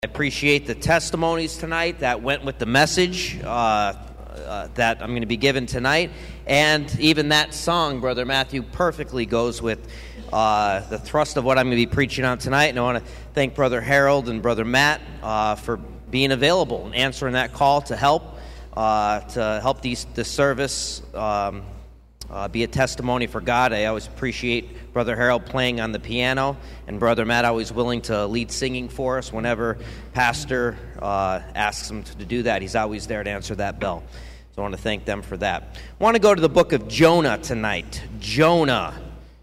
I appreciate the testimonies tonight that went with the message that I'm going to be given tonight. And even that song, Brother Matthew, perfectly goes with the thrust of what I'm going to be preaching on tonight. And I want to thank Brother Harold and Brother Matt for being available and answering that call to help this service be a testimony for God. I always appreciate Brother Harold playing on the piano, and Brother Matt always willing to lead singing for us whenever Pastor asks him to do that. He's always there to answer that bell. So I want to thank them for that. I want to go to the book of Jonah tonight. Jonah.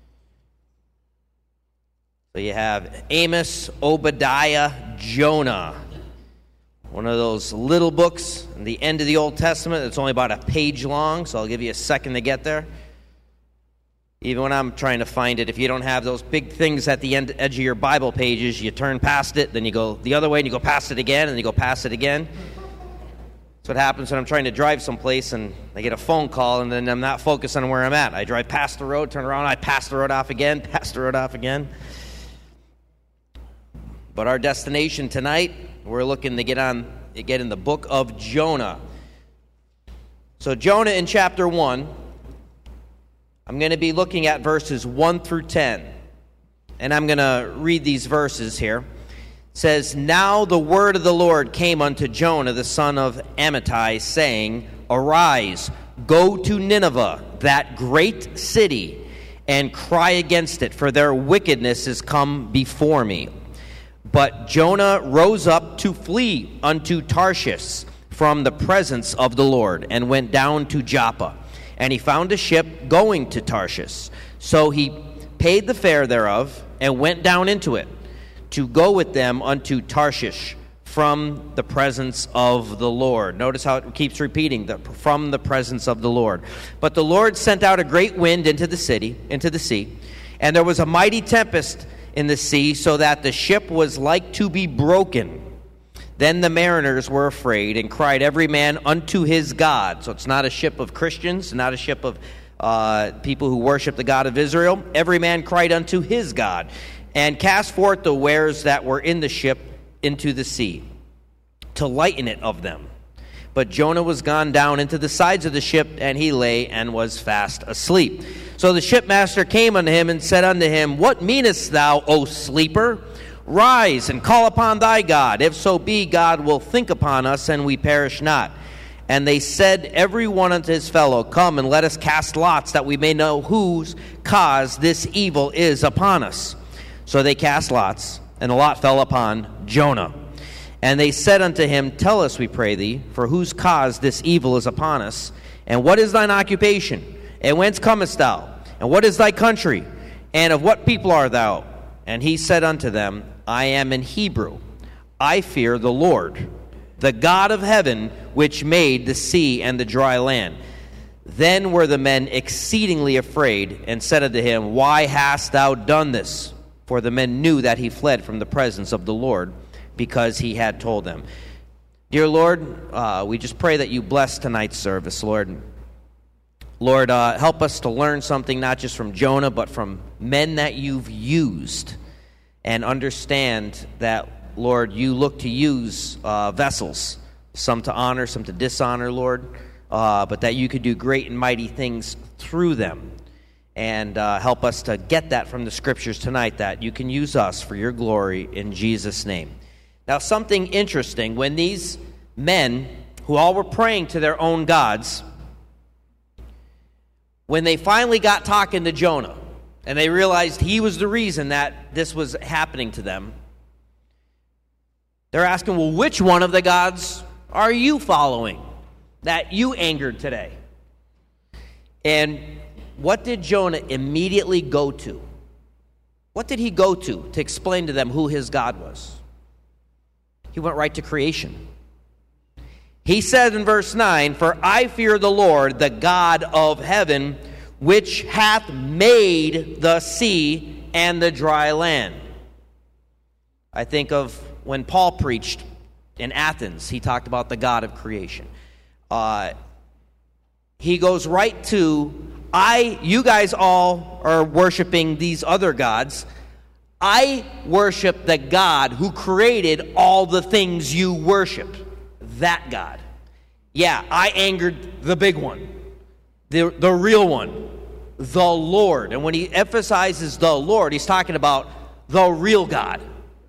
So you have Amos, Obadiah, Jonah. One of those little books in the end of the Old Testament. It's only about a page long, so I'll give you a second to get there. Even when I'm trying to find it, if you don't have those big things at the edge of your Bible pages, you turn past it, then you go the other way, and you go past it again, and then you go past it again. That's what happens when I'm trying to drive someplace, and I get a phone call, and then I'm not focused on where I'm at. I drive past the road, turn around, I pass the road off again, pass the road off again. But our destination tonight, we're looking to get in the book of Jonah. So Jonah in chapter 1, I'm going to be looking at verses 1 through 10. And I'm going to read these verses here. It says, "Now the word of the Lord came unto Jonah the son of Amittai, saying, Arise, go to Nineveh, that great city, and cry against it, for their wickedness is come before me. But Jonah rose up to flee unto Tarshish from the presence of the Lord, and went down to Joppa. And he found a ship going to Tarshish. So he paid the fare thereof, and went down into it, to go with them unto Tarshish from the presence of the Lord." Notice how it keeps repeating, from the presence of the Lord. "But the Lord sent out a great wind into the sea, and there was a mighty tempest in the sea, so that the ship was like to be broken. Then the mariners were afraid, and cried every man unto his God." So it's not a ship of Christians, not a ship of people who worship the God of Israel. "Every man cried unto his God, and cast forth the wares that were in the ship into the sea, to lighten it of them. But Jonah was gone down into the sides of the ship, and he lay and was fast asleep. So the shipmaster came unto him, and said unto him, What meanest thou, O sleeper? Rise, and call upon thy God. If so be God will think upon us, and we perish not. And they said every one unto his fellow, Come, and let us cast lots, that we may know whose cause this evil is upon us. So they cast lots, and the lot fell upon Jonah. And they said unto him, Tell us, we pray thee, for whose cause this evil is upon us, and what is thine occupation? And whence comest thou? And what is thy country? And of what people art thou? And he said unto them, I am an Hebrew. I fear the Lord, the God of heaven, which made the sea and the dry land. Then were the men exceedingly afraid, and said unto him, Why hast thou done this? For the men knew that he fled from the presence of the Lord, because he had told them." Dear Lord, we just pray that you bless tonight's service, Lord. Lord, help us to learn something not just from Jonah, but from men that you've used, and understand that, Lord, you look to use vessels, some to honor, some to dishonor, Lord, but that you could do great and mighty things through them. And help us to get that from the Scriptures tonight, that you can use us for your glory in Jesus' name. Now, something interesting, when these men, who all were praying to their own gods, when they finally got talking to Jonah, and they realized he was the reason that this was happening to them, they're asking, well, which one of the gods are you following that you angered today? And what did Jonah immediately go to? What did he go to explain to them who his God was? He went right to creation. He said in verse 9, For I fear the Lord, the God of heaven, which hath made the sea and the dry land. I think of when Paul preached in Athens, he talked about the God of creation. He goes right to, you guys all are worshiping these other gods. I worship the God who created all the things you worship. That God. Yeah, I angered the big one, the real one, the Lord. And when he emphasizes the Lord, he's talking about the real God.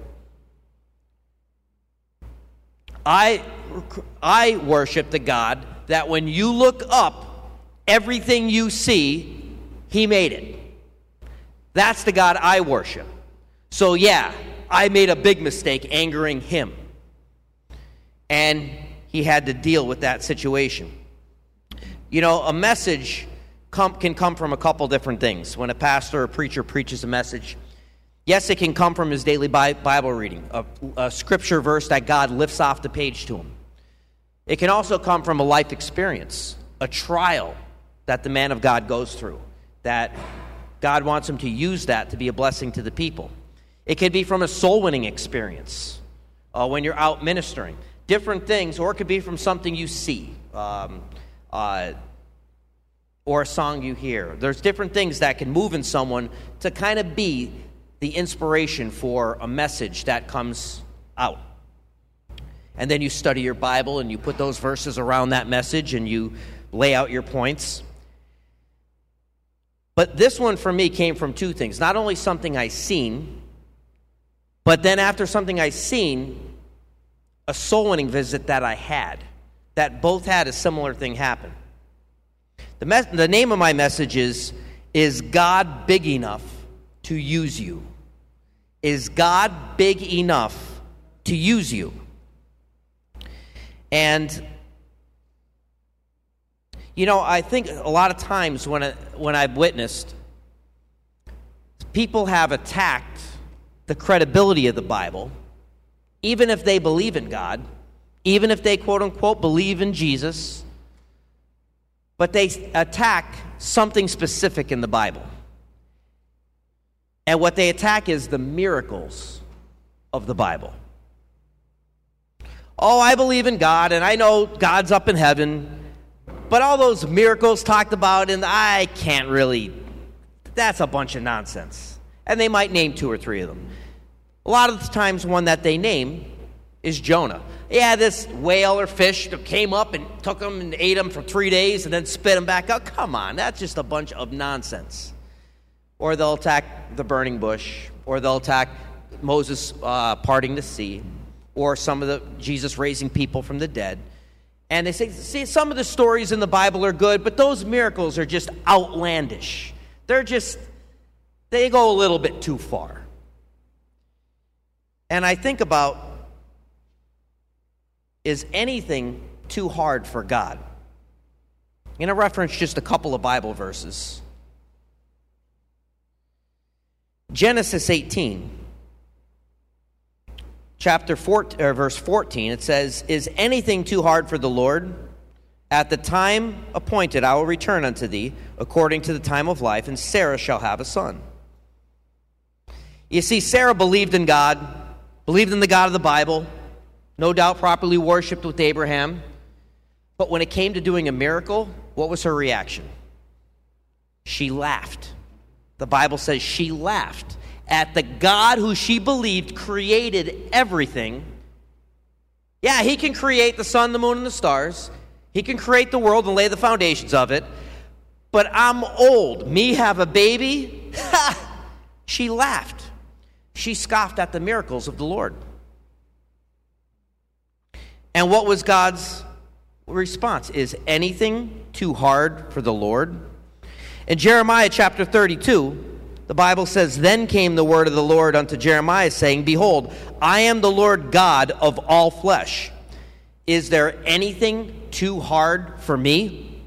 I worship the God that when you look up, everything you see, he made it. That's the God I worship. So yeah, I made a big mistake angering him. And he had to deal with that situation. You know, a message can come from a couple different things. When a pastor or preacher preaches a message, yes, it can come from his daily Bible reading, a scripture verse that God lifts off the page to him. It can also come from a life experience, a trial that the man of God goes through, that God wants him to use that to be a blessing to the people. It could be from a soul-winning experience when you're out ministering. Different things, or it could be from something you see, or a song you hear. There's different things that can move in someone to kind of be the inspiration for a message that comes out. And then you study your Bible and you put those verses around that message and you lay out your points. But this one for me came from two things. Not only something I seen, but then after something I seen, a soul-winning visit that I had, that both had a similar thing happen. The name of my message is God Big Enough to Use You? Is God big enough to use you? And, you know, I think a lot of times when I've witnessed, people have attacked the credibility of the Bible, even if they believe in God, even if they, quote-unquote, believe in Jesus, but they attack something specific in the Bible. And what they attack is the miracles of the Bible. Oh, I believe in God, and I know God's up in heaven, but all those miracles talked about, and I can't really, that's a bunch of nonsense. And they might name two or three of them. A lot of the times one that they name is Jonah. Yeah, this whale or fish that came up and took him and ate him for 3 days and then spit him back out. Come on, that's just a bunch of nonsense. Or they'll attack the burning bush, or they'll attack Moses parting the sea, or some of the Jesus raising people from the dead. And they say, see, some of the stories in the Bible are good, but those miracles are just outlandish. They go a little bit too far. And I think about, is anything too hard for God? I'm going to reference just a couple of Bible verses. Genesis 18, verse 14, it says, is anything too hard for the Lord? At the time appointed I will return unto thee, according to the time of life, and Sarah shall have a son. You see, Sarah believed in God, believed in the God of the Bible, no doubt properly worshipped with Abraham. But when it came to doing a miracle, what was her reaction? She laughed. The Bible says she laughed at the God who she believed created everything. Yeah, he can create the sun, the moon, and the stars. He can create the world and lay the foundations of it. But I'm old. Me have a baby? She laughed. She scoffed at the miracles of the Lord. And what was God's response? Is anything too hard for the Lord? In Jeremiah chapter 32, the Bible says, then came the word of the Lord unto Jeremiah, saying, behold, I am the Lord God of all flesh. Is there anything too hard for me?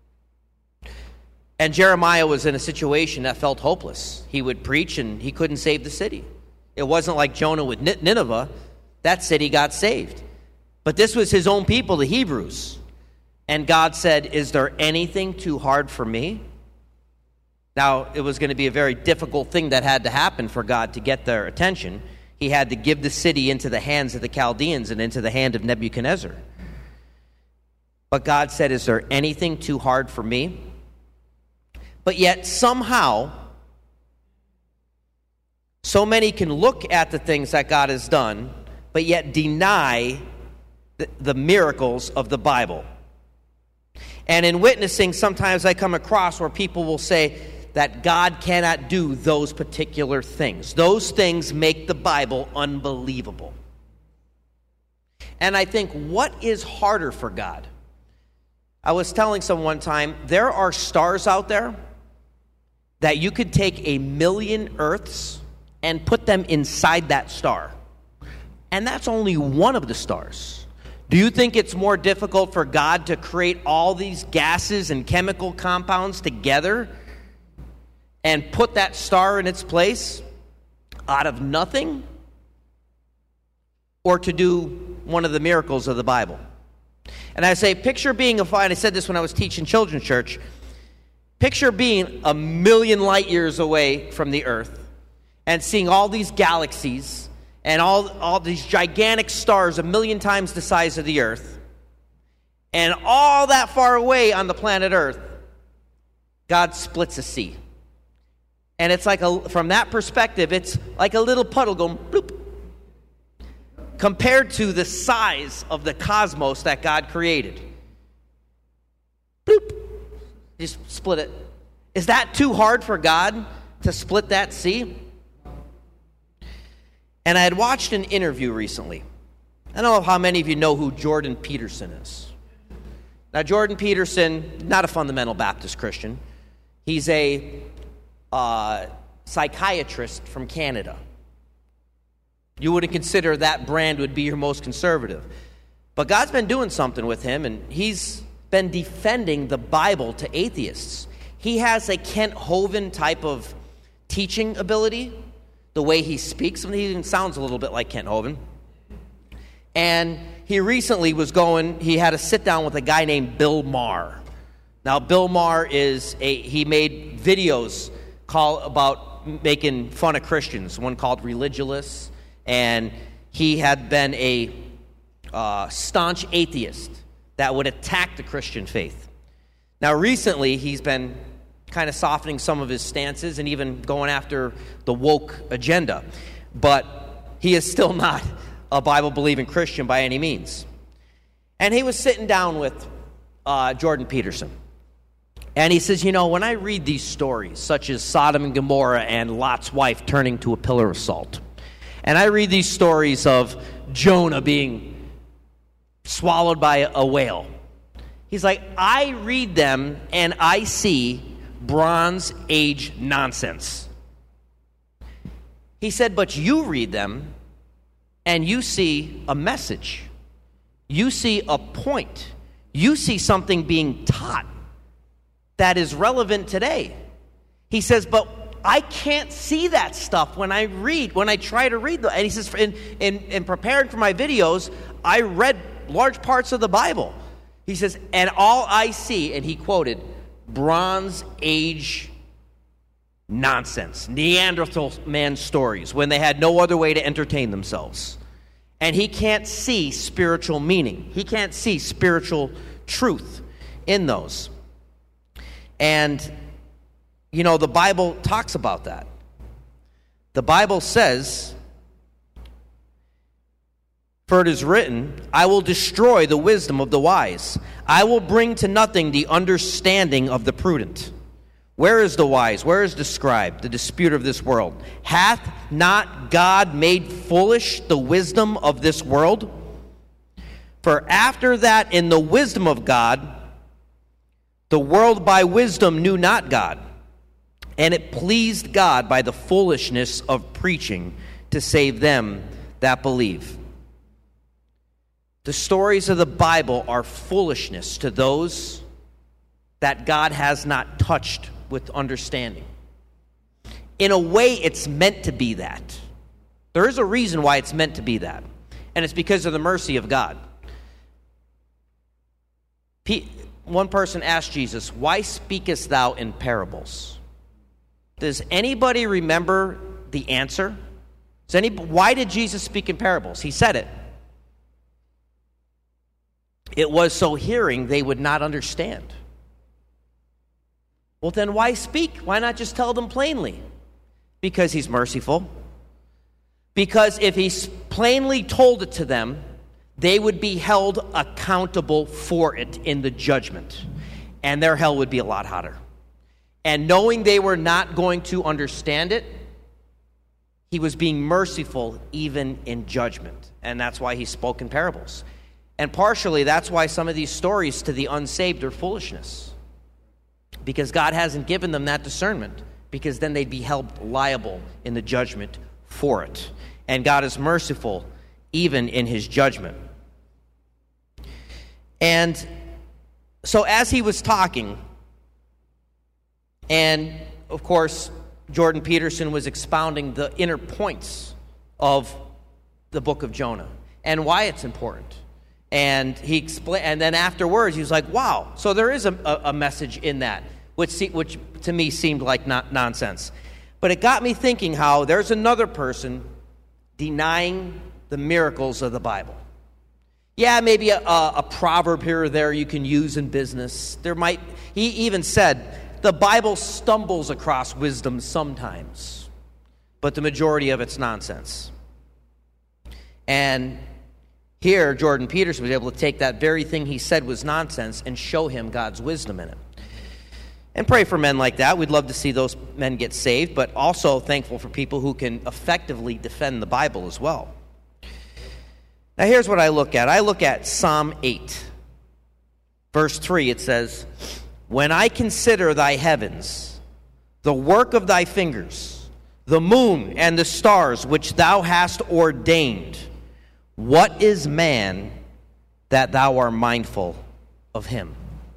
And Jeremiah was in a situation that felt hopeless. He would preach and he couldn't save the city. It wasn't like Jonah with Nineveh. That city got saved. But this was his own people, the Hebrews. And God said, is there anything too hard for me? Now, it was going to be a very difficult thing that had to happen for God to get their attention. He had to give the city into the hands of the Chaldeans and into the hand of Nebuchadnezzar. But God said, is there anything too hard for me? But yet, somehow, So many can look at the things that God has done, but yet deny the miracles of the Bible. And in witnessing, sometimes I come across where people will say that God cannot do those particular things. Those things make the Bible unbelievable. And I think, what is harder for God? I was telling someone one time, there are stars out there that you could take 1,000,000 Earths and put them inside that star. And that's only one of the stars. Do you think it's more difficult for God to create all these gases and chemical compounds together and put that star in its place out of nothing? Or to do one of the miracles of the Bible? And I say, picture being and I said this when I was teaching children's church, picture being 1,000,000 light years away from the earth and seeing all these galaxies and all these gigantic stars 1,000,000 times the size of the earth, and all that far away on the planet Earth, God splits a sea. And it's like, from that perspective, it's like a little puddle going bloop, compared to the size of the cosmos that God created. Bloop. Just split it. Is that too hard for God to split that sea? And I had watched an interview recently. I don't know how many of you know who Jordan Peterson is. Now, Jordan Peterson, not a fundamental Baptist Christian. He's a psychiatrist from Canada. You wouldn't consider that brand would be your most conservative. But God's been doing something with him, and he's been defending the Bible to atheists. He has a Kent Hovind type of teaching ability, the way he speaks. He even sounds a little bit like Kent Hovind. And he recently he had a sit down with a guy named Bill Maher. Now, Bill Maher he made videos about making fun of Christians, one called Religulous, and he had been a staunch atheist that would attack the Christian faith. Now, recently, he's been kind of softening some of his stances and even going after the woke agenda. But he is still not a Bible-believing Christian by any means. And he was sitting down with Jordan Peterson. And he says, when I read these stories, such as Sodom and Gomorrah and Lot's wife turning to a pillar of salt, and I read these stories of Jonah being swallowed by a whale, he's like, I read them and I see Bronze Age nonsense. He said, but you read them and you see a message. You see a point. You see something being taught that is relevant today. He says, but I can't see that stuff when I try to read them. And he says, in preparing for my videos, I read large parts of the Bible. He says, and all I see, and he quoted, Bronze Age nonsense, Neanderthal man stories, when they had no other way to entertain themselves. And he can't see spiritual meaning. He can't see spiritual truth in those. And, the Bible talks about that. The Bible says, for it is written, I will destroy the wisdom of the wise. I will bring to nothing the understanding of the prudent. Where is the wise? Where is the scribe, the disputer of this world? Hath not God made foolish the wisdom of this world? For after that, in the wisdom of God, the world by wisdom knew not God, and it pleased God by the foolishness of preaching to save them that believe. The stories of the Bible are foolishness to those that God has not touched with understanding. In a way, it's meant to be that. There is a reason why it's meant to be that, and it's because of the mercy of God. One person asked Jesus, why speakest thou in parables? Does anybody remember the answer? Why did Jesus speak in parables? He said it. It was so hearing they would not understand. Well, then why speak? Why not just tell them plainly? Because he's merciful. Because if he plainly told it to them, they would be held accountable for it in the judgment. And their hell would be a lot hotter. And knowing they were not going to understand it, he was being merciful even in judgment. And that's why he spoke in parables. And partially, that's why some of these stories to the unsaved are foolishness. Because God hasn't given them that discernment. Because then they'd be held liable in the judgment for it. And God is merciful even in his judgment. And so as he was talking, and of course, Jordan Peterson was expounding the inner points of the book of Jonah and why it's important. And he explained, and then afterwards, he was like, "Wow!" So there is a message in that, which to me seemed like nonsense. But it got me thinking how there's another person denying the miracles of the Bible. Yeah, maybe a proverb here or there you can use in business. He even said, the Bible stumbles across wisdom sometimes, but the majority of it's nonsense. And here, Jordan Peterson was able to take that very thing he said was nonsense and show him God's wisdom in it. And pray for men like that. We'd love to see those men get saved, but also thankful for people who can effectively defend the Bible as well. Now here's what I look at. I look at Psalm 8. Verse 3, it says, "When I consider thy heavens, the work of thy fingers, the moon and the stars which thou hast ordained, what is man that thou art mindful of him?"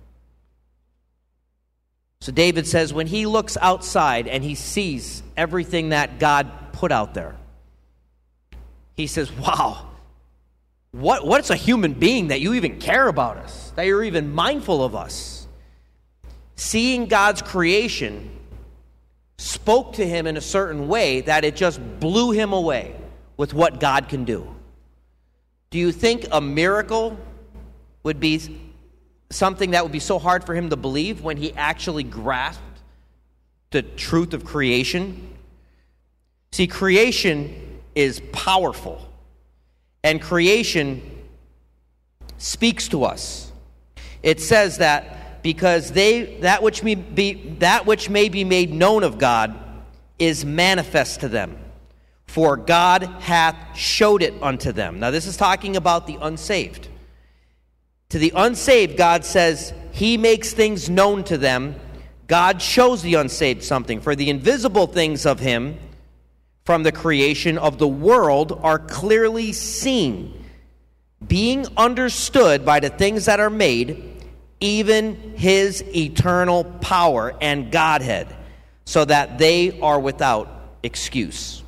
So David says when he looks outside and he sees everything that God put out there, he says, wow, what's a human being that you even care about us, that you're even mindful of us? Seeing God's creation spoke to him in a certain way that it just blew him away with what God can do. Do you think a miracle would be something that would be so hard for him to believe when he actually grasped the truth of creation? See, creation is powerful, and creation speaks to us. It says that because that which may be made known of God is manifest to them, for God hath showed it unto them. Now this is talking about the unsaved. To the unsaved, God says he makes things known to them. God shows the unsaved something. For the invisible things of him from the creation of the world are clearly seen, being understood by the things that are made, even his eternal power and Godhead, so that they are without excuse.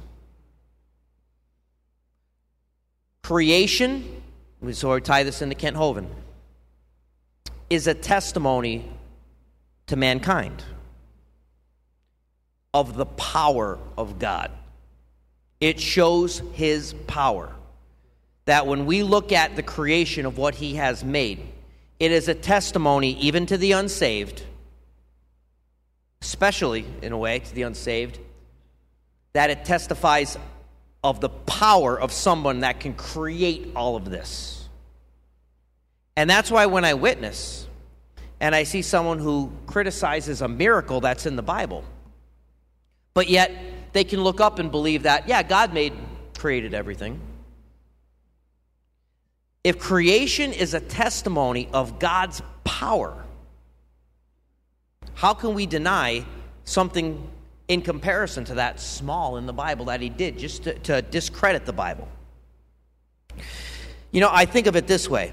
Creation, so we tie this into Kent Hovind, is a testimony to mankind of the power of God. It shows his power. That when we look at the creation of what he has made, it is a testimony even to the unsaved, especially in a way to the unsaved, that it testifies of the power of someone that can create all of this. And that's why when I witness and I see someone who criticizes a miracle that's in the Bible, but yet they can look up and believe that, yeah, God created everything. If creation is a testimony of God's power, how can we deny something in comparison to that small in the Bible that he did just to discredit the Bible? You know, I think of it this way.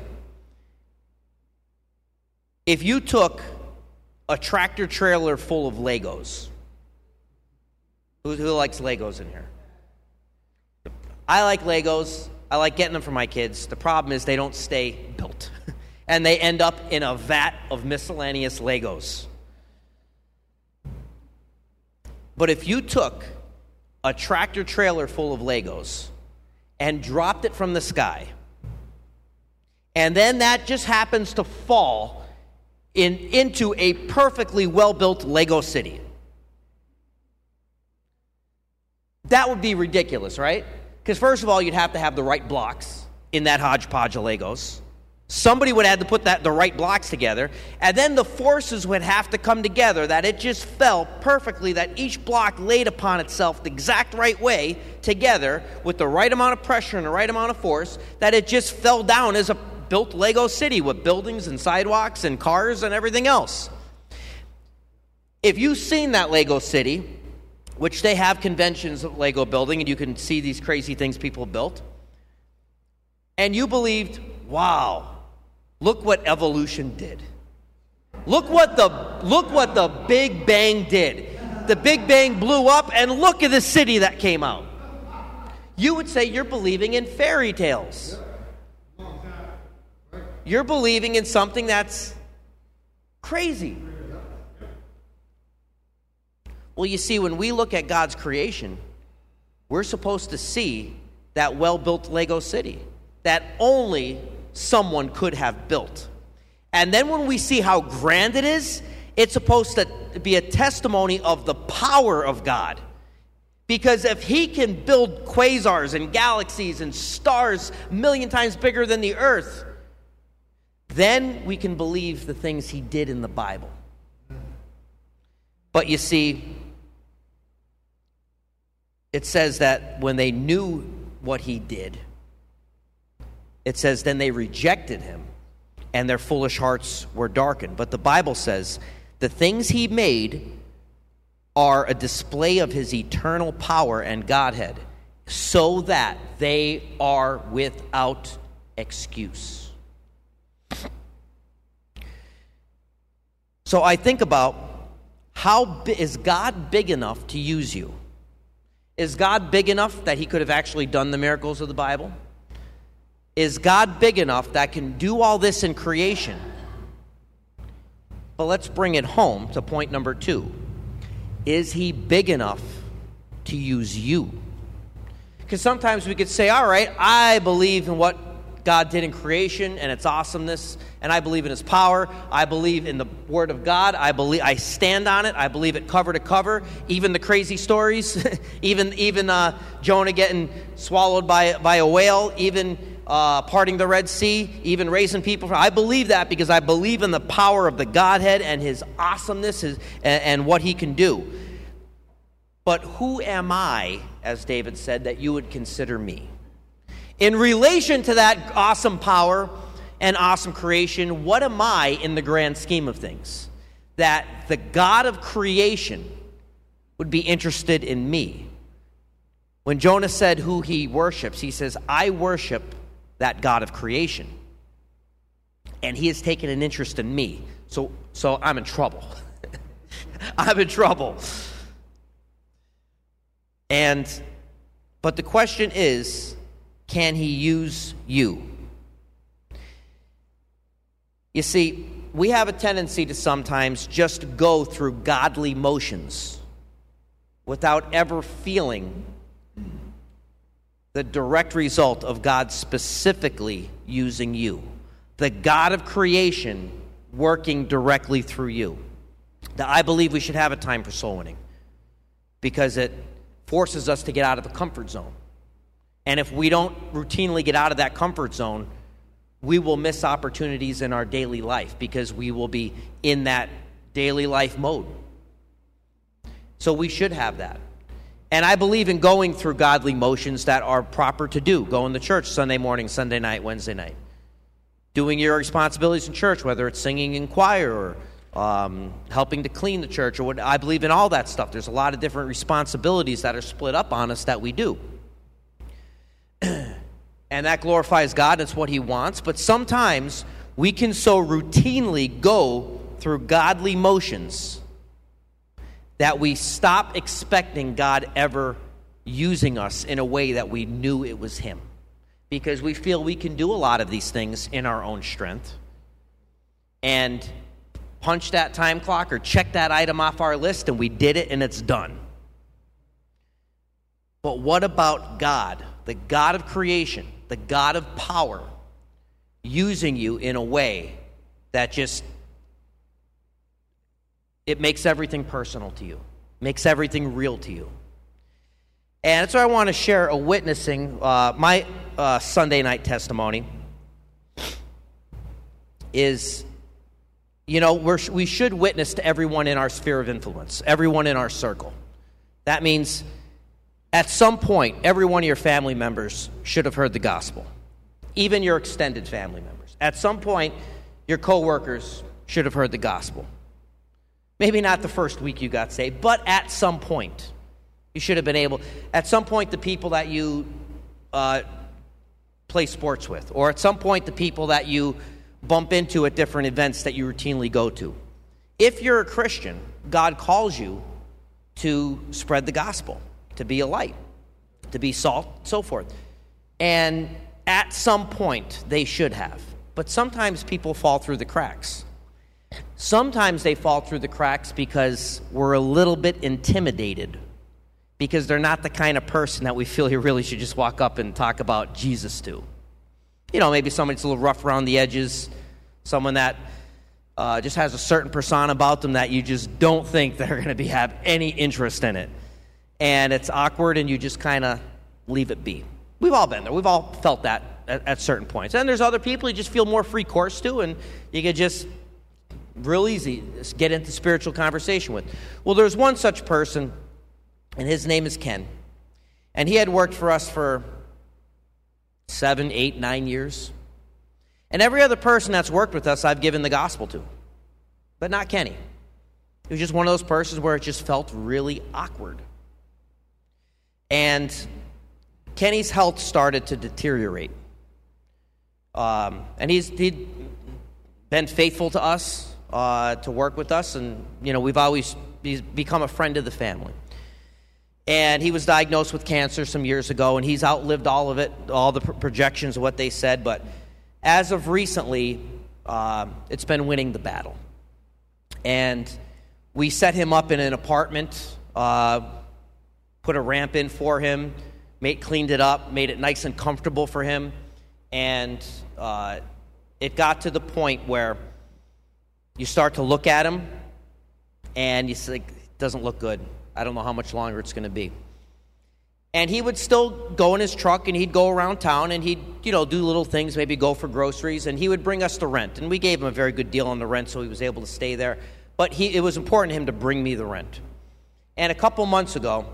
If you took a tractor trailer full of Legos, who likes Legos in here? I like Legos. I like getting them for my kids. The problem is they don't stay built. And they end up in a vat of miscellaneous Legos. But if you took a tractor trailer full of Legos and dropped it from the sky, and then that just happens to fall into a perfectly well-built Lego city, that would be ridiculous, right? Because first of all, you'd have to have the right blocks in that hodgepodge of Legos. Somebody would have to put the right blocks together, and then the forces would have to come together that it just fell perfectly, that each block laid upon itself the exact right way together with the right amount of pressure and the right amount of force, that it just fell down as a built Lego city with buildings and sidewalks and cars and everything else. If you've seen that Lego city, which they have conventions of Lego building, and you can see these crazy things people built, and you believed, wow, look what evolution did. Look what the Big Bang did. The Big Bang blew up, and look at the city that came out. You would say you're believing in fairy tales. You're believing in something that's crazy. Well, you see, when we look at God's creation, we're supposed to see that well-built Lego city that only someone could have built. And then when we see how grand it is, it's supposed to be a testimony of the power of God. Because if he can build quasars and galaxies and stars a million times bigger than the earth, then we can believe the things he did in the Bible. But you see, it says that when they knew what he did, it says then they rejected him and their foolish hearts were darkened. But the Bible says the things he made are a display of his eternal power and Godhead, so that they are without excuse. So I think about, is God big enough to use you? Is God big enough that he could have actually done the miracles of the Bible? Is God big enough that can do all this in creation? But let's bring it home to point number 2. Is he big enough to use you? Because sometimes we could say, all right, I believe in what God did in creation and its awesomeness, and I believe in his power. I believe in the Word of God. I stand on it. I believe it cover to cover. Even the crazy stories, even Jonah getting swallowed by a whale, even parting the Red Sea, even raising people. I believe that because I believe in the power of the Godhead and his awesomeness and what he can do. But who am I, as David said, that you would consider me? In relation to that awesome power and awesome creation, what am I in the grand scheme of things? That the God of creation would be interested in me. When Jonah said who he worships, he says, I worship that God of creation. And he has taken an interest in me. So I'm in trouble. I'm in trouble. But the question is, can he use you? You see, we have a tendency to sometimes just go through godly motions without ever feeling the direct result of God specifically using you. The God of creation working directly through you. Now, I believe we should have a time for soul winning because it forces us to get out of the comfort zone. And if we don't routinely get out of that comfort zone, we will miss opportunities in our daily life because we will be in that daily life mode. So we should have that. And I believe in going through godly motions that are proper to do. Going to church Sunday morning, Sunday night, Wednesday night. Doing your responsibilities in church, whether it's singing in choir or helping to clean the church. Or what, I believe in all that stuff. There's a lot of different responsibilities that are split up on us that we do. And that glorifies God. It's what he wants. But sometimes we can so routinely go through godly motions that we stop expecting God ever using us in a way that we knew it was him. Because we feel we can do a lot of these things in our own strength. And punch that time clock or check that item off our list and we did it and it's done. But what about God, the God of creation, the God of power, using you in a way that just, it makes everything personal to you, makes everything real to you? And so I want to share a witnessing, my Sunday night testimony is, we should witness to everyone in our sphere of influence, everyone in our circle. That means at some point, every one of your family members should have heard the gospel, even your extended family members. At some point, your coworkers should have heard the gospel. Maybe not the first week you got saved, but at some point, you should have been able. At some point, the people that you play sports with, or at some point, the people that you bump into at different events that you routinely go to. If you're a Christian, God calls you to spread the gospel, to be a light, to be salt, so forth. And at some point, they should have. But sometimes people fall through the cracks. Sometimes they fall through the cracks because we're a little bit intimidated, because they're not the kind of person that we feel you really should just walk up and talk about Jesus to. Maybe somebody that's a little rough around the edges, someone that just has a certain persona about them that you just don't think they're going to have any interest in it. And it's awkward, and you just kind of leave it be. We've all been there. We've all felt that at certain points. And there's other people you just feel more free course to, and you could just real easy just get into spiritual conversation with. Well, there's one such person, and his name is Ken. And he had worked for us for 7, 8, 9 years. And every other person that's worked with us, I've given the gospel to. But not Kenny. He was just one of those persons where it just felt really awkward. And Kenny's health started to deteriorate. And he'd been faithful to us, to work with us. And, he's become a friend of the family. And he was diagnosed with cancer some years ago, and he's outlived all of it, all the projections of what they said. But as of recently, it's been winning the battle. And we set him up in an apartment, put a ramp in for him, cleaned it up, made it nice and comfortable for him. And it got to the point where you start to look at him, and you say, it doesn't look good. I don't know how much longer it's going to be. And he would still go in his truck, and he'd go around town, and he'd, do little things, maybe go for groceries, and he would bring us the rent. And we gave him a very good deal on the rent, so he was able to stay there. But it was important to him to bring me the rent. And a couple months ago,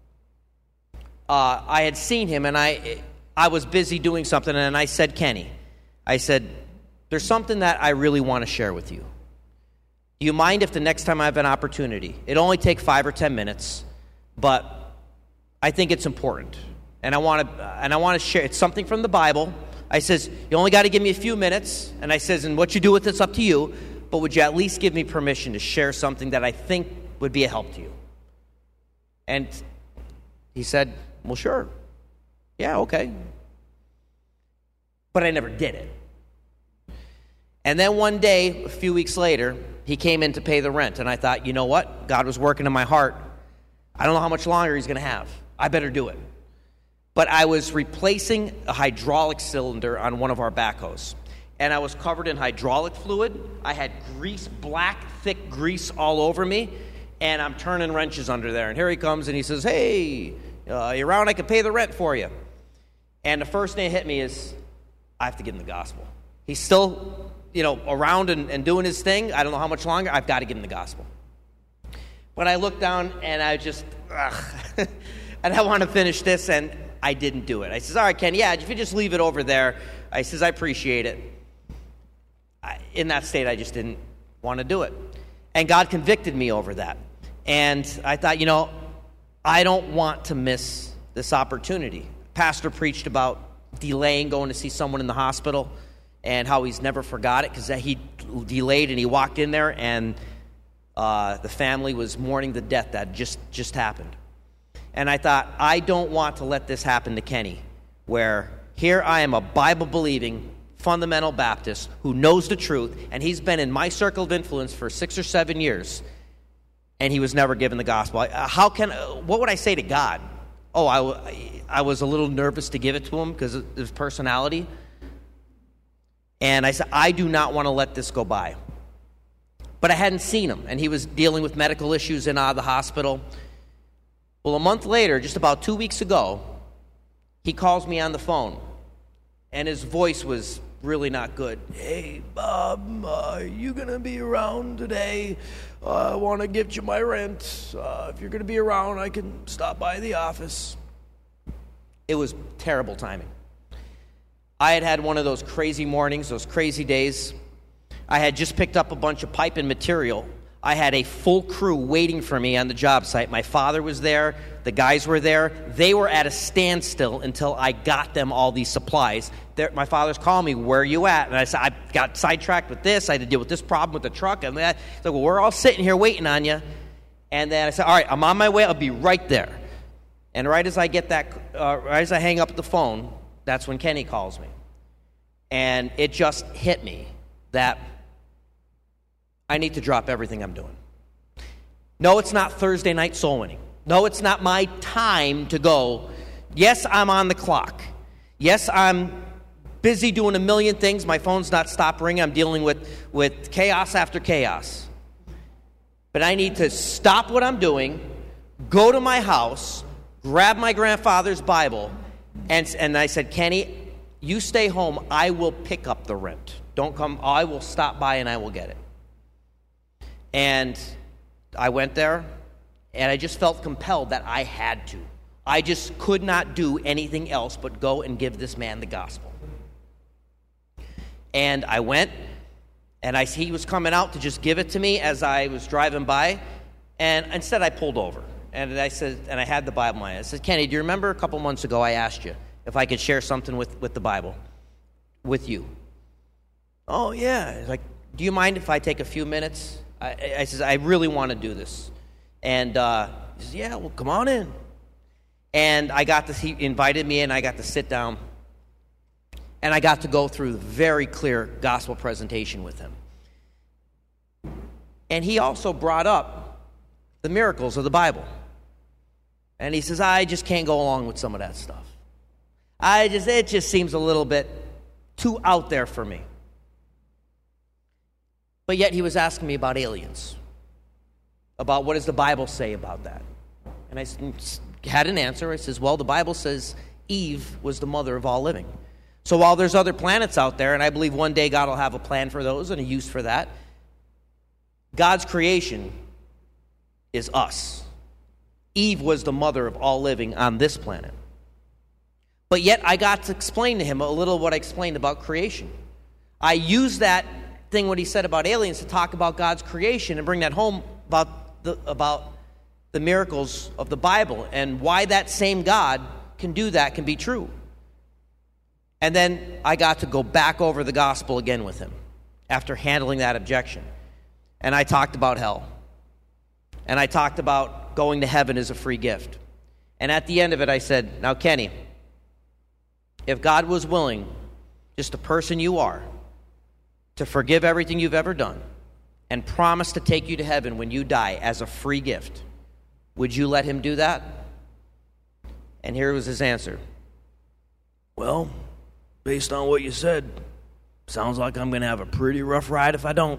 I had seen him, and I was busy doing something, and I said, Kenny, there's something that I really want to share with you. Do you mind if the next time I have an opportunity, it'll only take 5 or 10 minutes, but I think it's important, and I want to share. It's something from the Bible. I says, you only got to give me a few minutes, and I says, and what you do with it's up to you, but would you at least give me permission to share something that I think would be a help to you? And he said, well, sure. Yeah, okay. But I never did it. And then one day, a few weeks later, he came in to pay the rent, and I thought, you know what? God was working in my heart. I don't know how much longer he's going to have. I better do it. But I was replacing a hydraulic cylinder on one of our backhoes, and I was covered in hydraulic fluid. I had grease, black, thick grease all over me, and I'm turning wrenches under there. And here he comes, and he says, hey, you around? I can pay the rent for you. And the first thing that hit me is, I have to give him the gospel. He's still, around and doing his thing. I don't know how much longer. I've got to give him the gospel. But I looked down, and I just, and I want to finish this, and I didn't do it. I says, all right, Ken, yeah, if you just leave it over there. I says, I appreciate it. In that state, I just didn't want to do it. And God convicted me over that. And I thought, I don't want to miss this opportunity. Pastor preached about delaying going to see someone in the hospital and how he's never forgot it because he delayed and he walked in there and the family was mourning the death that just happened. And I thought, I don't want to let this happen to Kenny, where here I am, a Bible-believing, fundamental Baptist who knows the truth, and he's been in my circle of influence for 6 or 7 years, and he was never given the gospel. What would I say to God? Oh, I was a little nervous to give it to him because of his personality. And I said, I do not want to let this go by. But I hadn't seen him, and he was dealing with medical issues in the hospital. Well, a month later, just about 2 weeks ago, he calls me on the phone, and his voice was really not good. Hey, Bob, are you going to be around today? I want to give you my rent. If you're going to be around, I can stop by the office. It was terrible timing. I had one of those crazy mornings, those crazy days. I had just picked up a bunch of pipe and material. I had a full crew waiting for me on the job site. My father was there. The guys were there. They were at a standstill until I got them all these supplies. My father's calling me, where are you at? And I said, I got sidetracked with this. I had to deal with this problem with the truck and that. He's like, well, we're all sitting here waiting on you. And then I said, all right, I'm on my way. I'll be right there. And right as I hang up the phone, that's when Kenny calls me. And it just hit me that I need to drop everything I'm doing. No, it's not Thursday night soul winning. No, it's not my time to go. Yes, I'm on the clock. Yes, I'm busy doing a million things. My phone's not stopped ringing. I'm dealing with chaos after chaos. But I need to stop what I'm doing, go to my house, grab my grandfather's Bible, and I said, Kenny, you stay home. I will pick up the rent. Don't come. I will stop by and I will get it. And I went there, and I just felt compelled that I had to. I just could not do anything else but go and give this man the gospel. And I went, and he was coming out to just give it to me as I was driving by, and instead I pulled over. And I said, and I had the Bible in my hand. I said, Kenny, do you remember a couple months ago I asked you if I could share something with the Bible with you? Oh, yeah. He's like, do you mind if I take a few minutes? I says, I really want to do this. And he says, yeah, well, come on in. And he invited me in, I got to sit down, and I got to go through the very clear gospel presentation with him. And he also brought up the miracles of the Bible. And he says, I just can't go along with some of that stuff. It just seems a little bit too out there for me. But yet he was asking me about aliens, about what does the Bible say about that. And I had an answer. I says, well, the Bible says Eve was the mother of all living. So while there's other planets out there, and I believe one day God will have a plan for those and a use for that, God's creation is us. Eve was the mother of all living on this planet. But yet I got to explain to him a little what I explained about creation. I used that thing, what he said about aliens, to talk about God's creation and bring that home about the miracles of the Bible and why that same God can do that, can be true. And then I got to go back over the gospel again with him after handling that objection. And I talked about hell. And I talked about going to heaven as a free gift. And at the end of it, I said, now, Kenny, if God was willing, just the person you are, to forgive everything you've ever done and promise to take you to heaven when you die as a free gift, would you let him do that? And here was his answer. Well, based on what you said, sounds like I'm going to have a pretty rough ride if I don't.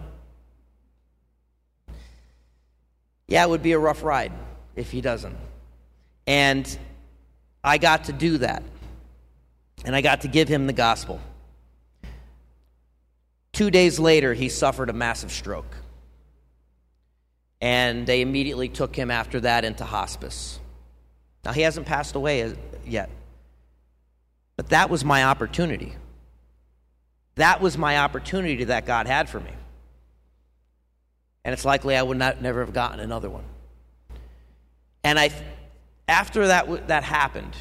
Yeah, it would be a rough ride if he doesn't. And I got to do that. And I got to give him the gospel. 2 days later, he suffered a massive stroke. And they immediately took him after that into hospice. Now, he hasn't passed away yet. But that was my opportunity. That was my opportunity that God had for me. And it's likely I would never have gotten another one. And after that happened,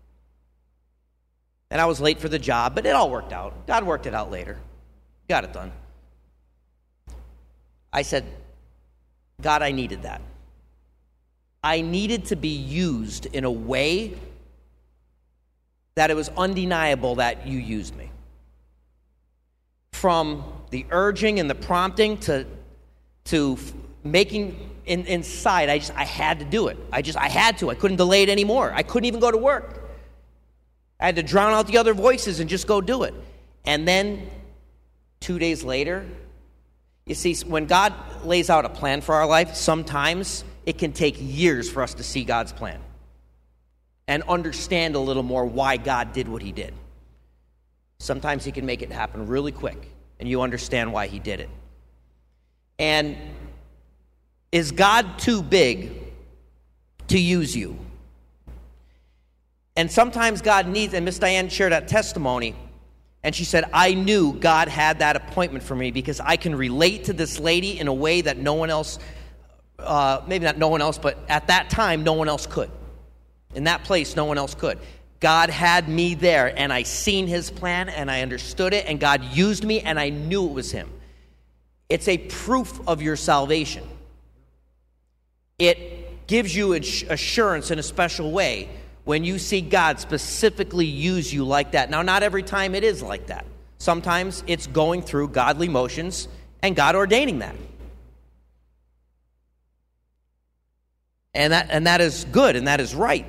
and I was late for the job, but it all worked out. God worked it out later. Got it done. I said, God, I needed that. I needed to be used in a way that it was undeniable that you used me. From the urging and the prompting to making inside, I had to do it. I had to. I couldn't delay it anymore. I couldn't even go to work. I had to drown out the other voices and just go do it. And then 2 days later, you see, when God lays out a plan for our life, sometimes it can take years for us to see God's plan. and understand a little more why God did what he did. Sometimes he can make it happen really quick, and you understand why he did it. And is God too big to use you? And sometimes God needs, and Miss Diane shared that testimony, and she said, I knew God had that appointment for me because I can relate to this lady in a way that no one else, maybe not no one else, but at that time, no one else could. In that place, no one else could. God had me there, and I seen his plan, and I understood it, and God used me, and I knew it was him. It's a proof of your salvation. It gives you assurance in a special way when you see God specifically use you like that. Now, not every time it is like that. Sometimes it's going through godly motions and God ordaining that. And that is good, and that is right.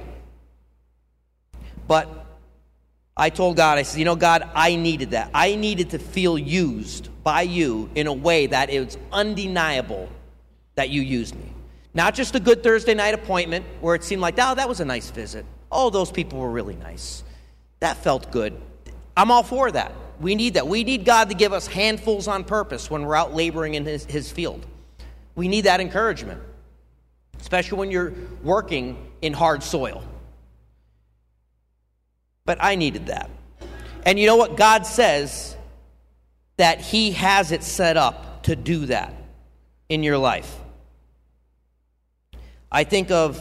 But I told God, I said, God, I needed that. I needed to feel used by you in a way that it was undeniable that you used me. Not just a good Thursday night appointment where it seemed like, oh, that was a nice visit. Oh, those people were really nice. That felt good. I'm all for that. We need that. We need God to give us handfuls on purpose when we're out laboring in his field. We need that encouragement, especially when you're working in hard soil. But I needed that. And you know what? God says that he has it set up to do that in your life. I think of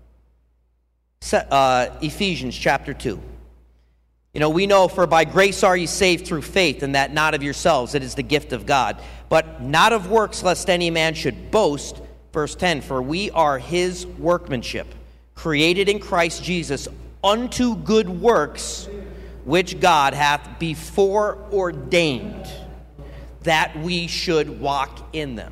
Ephesians chapter 2. We know, for by grace are ye saved through faith, and that not of yourselves, it is the gift of God. But not of works, lest any man should boast. Verse 10, for we are his workmanship, created in Christ Jesus, unto good works, which God hath before ordained, that we should walk in them.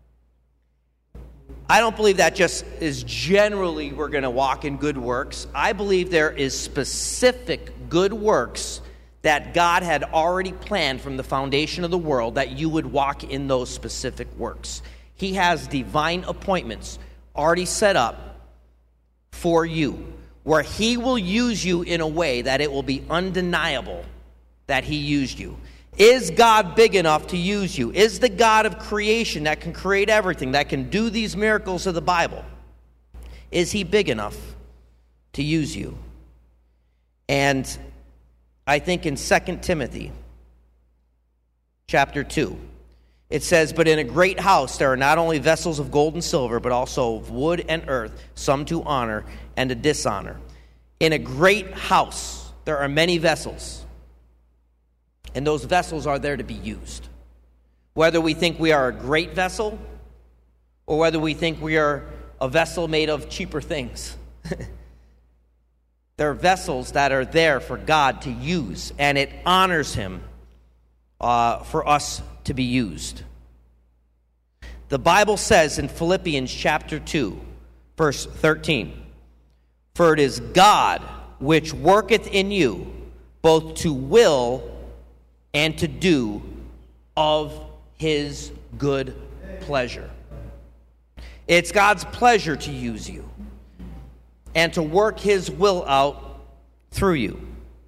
I don't believe that just is generally we're going to walk in good works. I believe there is specific good works that God had already planned from the foundation of the world that you would walk in those specific works. He has divine appointments already set up for you, where he will use you in a way that it will be undeniable that he used you. Is God big enough to use you? Is the God of creation that can create everything, that can do these miracles of the Bible, is he big enough to use you? And I think in 2 Timothy chapter 2, it says, but in a great house there are not only vessels of gold and silver, but also of wood and earth, some to honor and to dishonor. In a great house there are many vessels, and those vessels are there to be used. Whether we think we are a great vessel, or whether we think we are a vessel made of cheaper things. There are vessels that are there for God to use, and it honors him for us to be used. The Bible says in Philippians chapter 2, verse 13, for it is God which worketh in you, both to will and to do of his good pleasure. It's God's pleasure to use you and to work his will out through you.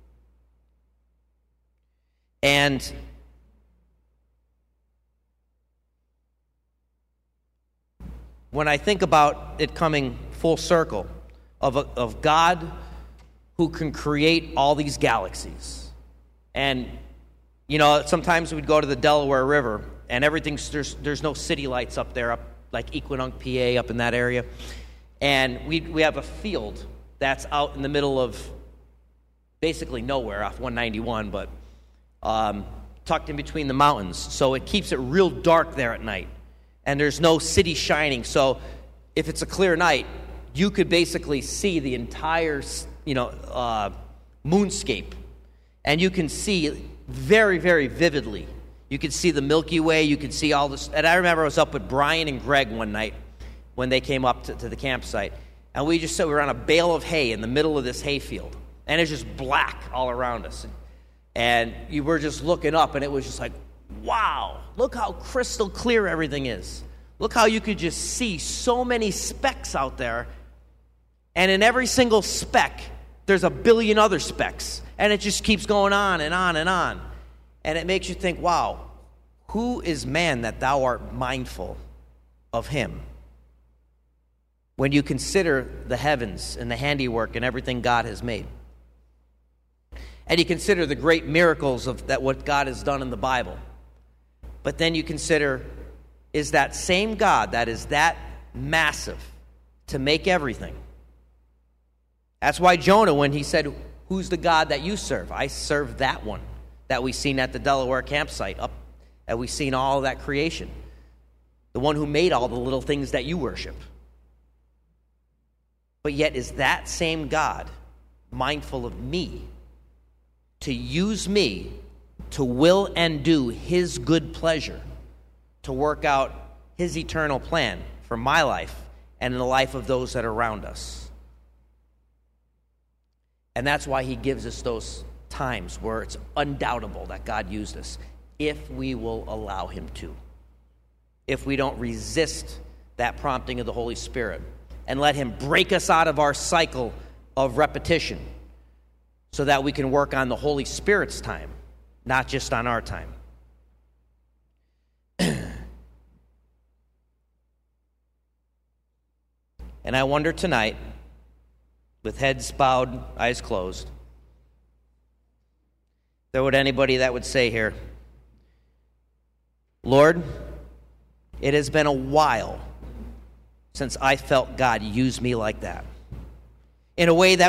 And when I think about it coming full circle of God who can create all these galaxies, and sometimes we'd go to the Delaware River, and there's no city lights up there, up like Equinunk, PA, up in that area. And we have a field that's out in the middle of basically nowhere off 191, but tucked in between the mountains. So it keeps it real dark there at night. And there's no city shining. So if it's a clear night, you could basically see the entire, moonscape. And you can see very, very vividly. You could see the Milky Way. You could see all this. And I remember I was up with Brian and Greg one night when they came up to the campsite. And we just said we were on a bale of hay in the middle of this hayfield. And it's just black all around us. And you were just looking up, and it was just like, wow, look how crystal clear everything is. Look how you could just see so many specks out there. And in every single speck, there's a billion other specks. And it just keeps going on and on and on. And it makes you think, wow, who is man that thou art mindful of him? When you consider the heavens and the handiwork and everything God has made. And you consider the great miracles of that what God has done in the Bible. But then you consider, is that same God that is that massive to make everything? That's why Jonah, when he said, who's the God that you serve? I serve that one that we seen at the Delaware campsite, up that we seen all of that creation. The one who made all the little things that you worship. But yet is that same God mindful of me to use me to will and do his good pleasure, to work out his eternal plan for my life and in the life of those that are around us. And that's why he gives us those times where it's undoubtable that God used us, if we will allow him to. If we don't resist that prompting of the Holy Spirit and let him break us out of our cycle of repetition so that we can work on the Holy Spirit's time, not just on our time. And I wonder tonight, with heads bowed, eyes closed, there would anybody that would say here, Lord, it has been a while since I felt God use me like that, in a way that